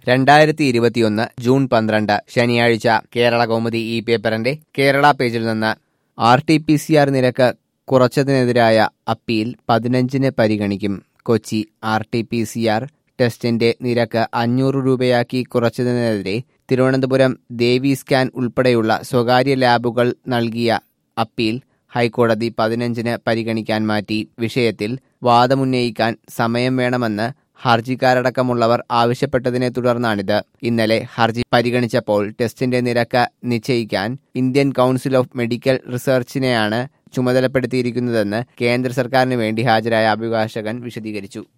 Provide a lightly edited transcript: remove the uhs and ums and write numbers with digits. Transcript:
2021 June 12 ശനിയാഴ്ച കേരളകൗമുദി ഈ പേപ്പറിന്റെ കേരള പേജിൽ നിന്ന് RT-PCR നിരക്ക് കുറച്ചതിനെതിരായ അപ്പീൽ 15-ന് പരിഗണിക്കും. കൊച്ചി RT-PCR ടെസ്റ്റിന്റെ നിരക്ക് 500 രൂപയാക്കി കുറച്ചതിനെതിരെ തിരുവനന്തപുരം ദേവി സ്കാൻ ഉൾപ്പെടെയുള്ള സ്വകാര്യ ലാബുകൾ നൽകിയ അപ്പീൽ ഹൈക്കോടതി 15-ന് പരിഗണിക്കാൻ മാറ്റി. വിഷയത്തിൽ വാദമുന്നയിക്കാൻ സമയം വേണമെന്ന് ഹർജിക്കാരടക്കമുള്ളവർ ആവശ്യപ്പെട്ടതിനെ തുടർന്നാണിത്. ഇന്നലെ ഹർജി പരിഗണിച്ചപ്പോൾ ടെസ്റ്റിന്റെ നിരക്ക് നിശ്ചയിക്കാൻ ഇന്ത്യൻ കൗൺസിൽ ഓഫ് മെഡിക്കൽ റിസർച്ചിനെയാണ് ചുമതലപ്പെടുത്തിയിരിക്കുന്നതെന്ന് കേന്ദ്ര സർക്കാരിന് വേണ്ടി ഹാജരായ അഭിഭാഷകൻ വിശദീകരിച്ചു.